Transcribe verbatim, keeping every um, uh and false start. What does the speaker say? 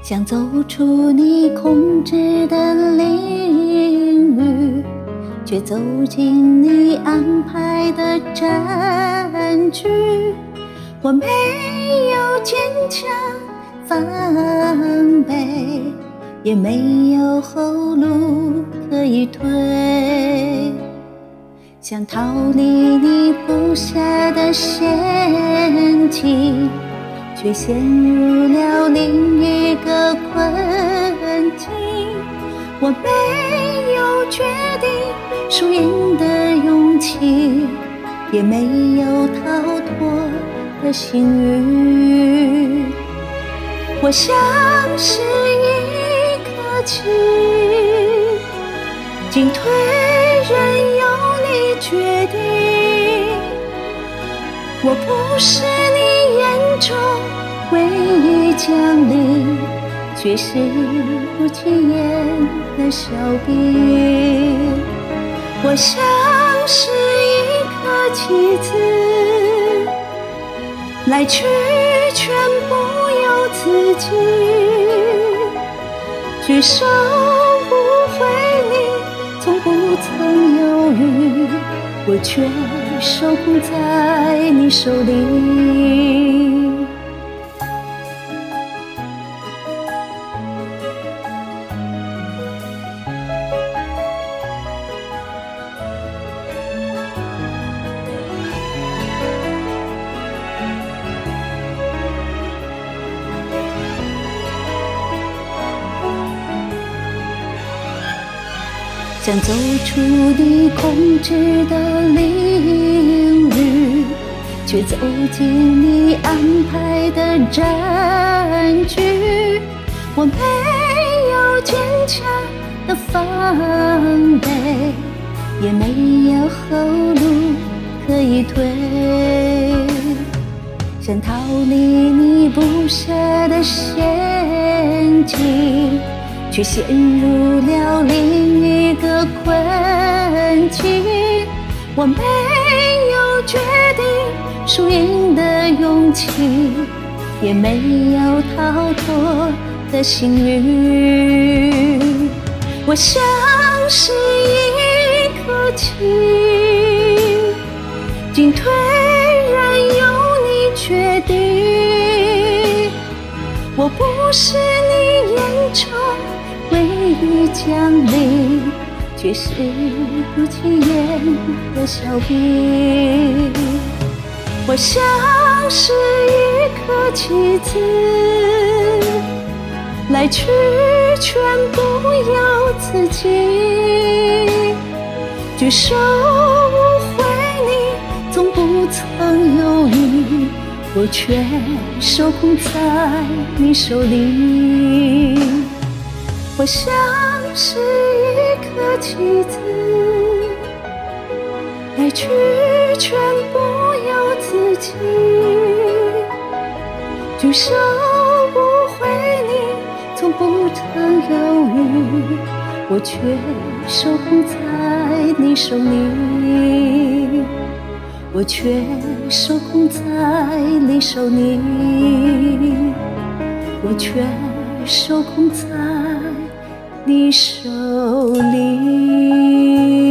想走出你控制的领域，却走进你安排的战局。我没有坚强防备，也没有后路可以退，想逃离你布下的陷阱，却陷入了另一个困境。我没有决定输赢的勇气，也没有逃脱的幸运。我像是一颗棋，进退任由你决定。我不是你眼中唯一将领，却是不起眼的小兵。我像是一颗棋子，来去全不由自己，举手不回你，从不曾犹豫，我却手控在你手里。想走出你控制的领域，却走进你安排的战局。我没有坚强的防备，也没有后路可以退，想逃离你布下的陷阱，却陷入了另一个困境。我没有决定输赢的勇气，也没有逃脱的幸运。我像是一颗棋，进退任由你决定。我不是你眼中唯一将领，却是不起眼的小兵。我像是一颗棋子，来去全不由自己，举手无回你，从不曾犹豫，我却手控在你手里。我像是一颗棋子，来去全不由自己，举手不回你，从不曾犹豫，我却手控在你手里，我却手控在你手里，我却手控在你手里。